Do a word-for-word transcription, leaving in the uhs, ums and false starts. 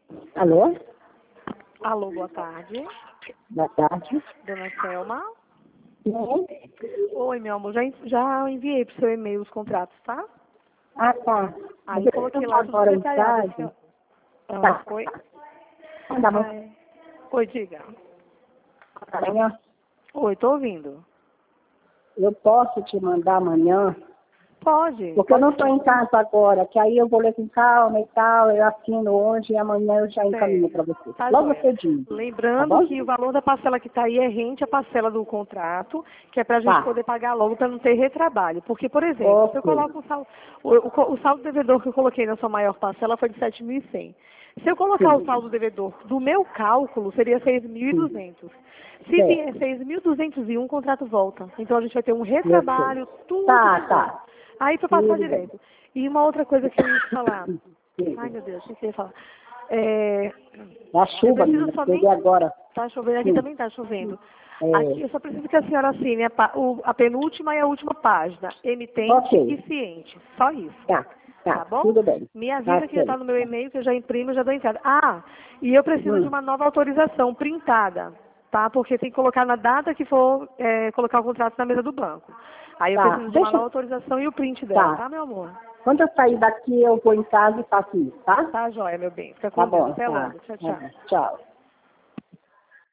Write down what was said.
Alô? Alô, boa tarde. Boa tarde. Dona Selma? Sim. Oi, meu amor, já, en- já enviei pro seu e-mail os contratos, tá? Ah, tá. Aí Mas eu coloquei estou lá tudo agora em detalhado. Assim, ó. casa. Ah, Tá. oi? Anda muito Ai. Oi, diga. amanhã. Oi, tô ouvindo. Eu posso te mandar amanhã, Pode, porque eu pode não estou sim. em casa agora, que aí eu vou ler com calma e tal, eu assino hoje e amanhã eu já encaminho para Certo. você. Tá Logo joia. cedinho, tá Lembrando bom? que o valor da parcela que está aí é rente à parcela do contrato, que é para a gente Tá. poder pagar logo para não ter retrabalho. Porque, por exemplo, se eu Ok. coloco o saldo, o, o, o saldo devedor que eu coloquei na sua maior parcela foi de sete mil e cem. Se eu colocar o Sim. saldo devedor do meu cálculo, seria seis mil e Sim. duzentos. Se vier Certo. seis mil duzentos e um, o contrato volta. Então a gente vai ter um Eu sei. retrabalho, tudo Tá, de bom. tá. Aí para passar Tudo bem. direto. E uma outra coisa que eu ia te falar. Ai, Sim. meu Deus, o que eu ia falar? É, Da eu chuva, preciso menina, peguei somente. agora. Tá chovendo, aqui Sim. também tá chovendo. É. Aqui eu só preciso que a senhora assine a, pá- o- a penúltima e a última página. Emitente Ok. e ciente. Só isso. Tá, Tá tá, bom? tudo bem. Me Tá avisa que já está certo. no meu e-mail, que eu já imprimo e já dou entrada. Ah, e eu preciso de Hum, uma nova autorização printada, tá? Porque tem que colocar na data que for é, colocar o contrato na mesa do banco. Aí eu tá, preciso de uma nova deixa. autorização e o print dela, Tá. tá, meu amor? Quando eu sair daqui, eu vou em casa e faço isso, tá? Tá, joia, meu bem. Fica Tá com Deus. bom, Até tá. logo. Tchau, Tá tchau. bom. Tchau.